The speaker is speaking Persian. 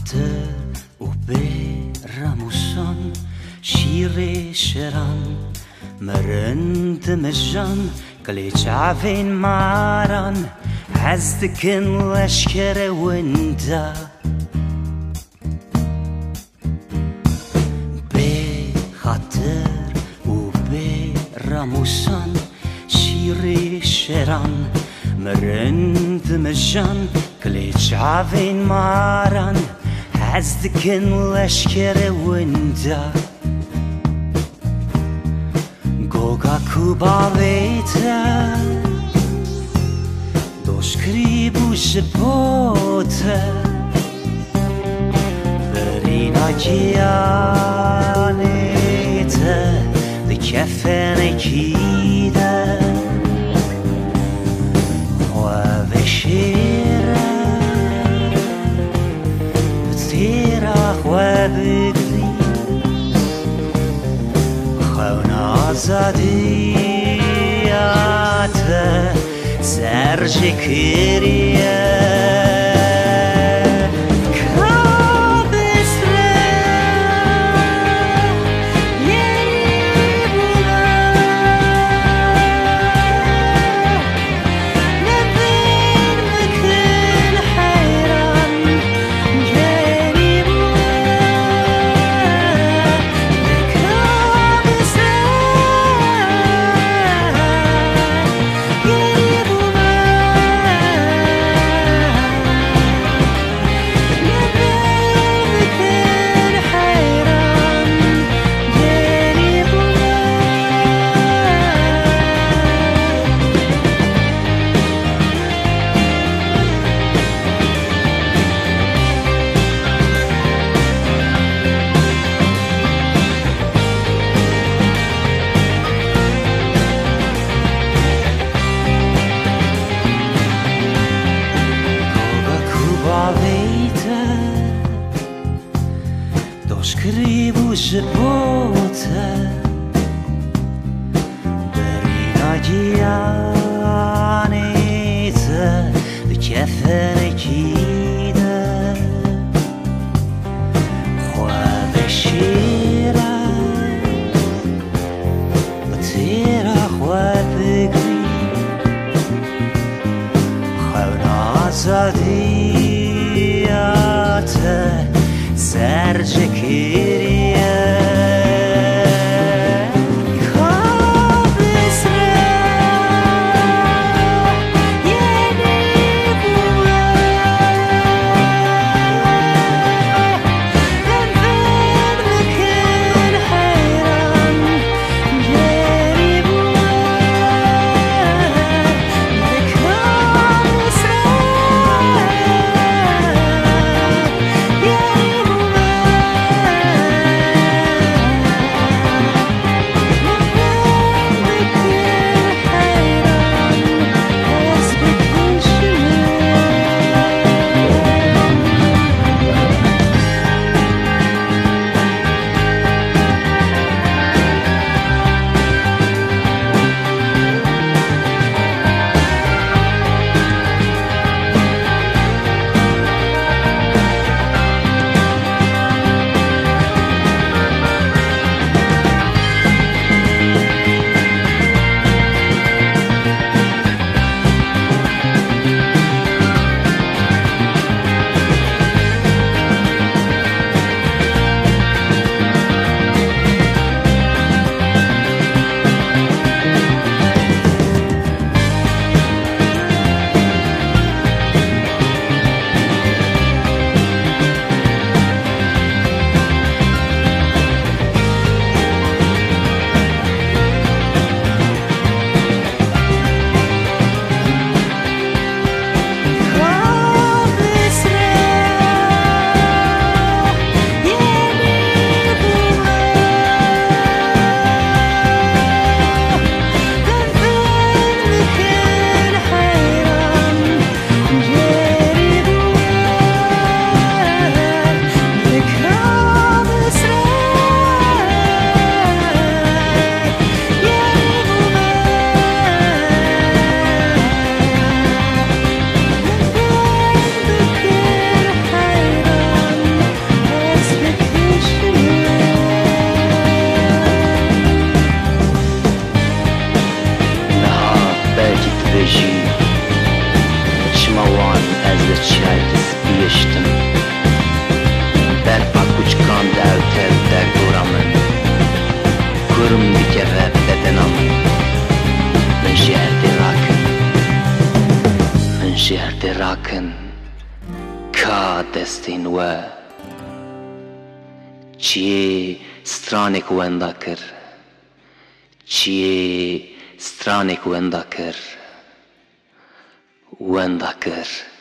خاطر و برموسان شیر شران مرند مجان قليج عفين ماران حزدكن لشكر وندا بخاطر و برموسان شیر شران مرند مجان قليج عفين ماران حزدكن لشكر وندا Goga kubaveta doškribu života Verina gianeta de kefene kida Hove shira Btira hove آزادیات سرشکریه Scrivo života Berina gianeta de kefene kida Khwab shira Batira khwab gri Khawna azadiyata سرشکریه دورم بکره بدنم من شهر دراکن من شهر دراکن کا دستین و چیه سترانک وندا کر چیه سترانک وندا کر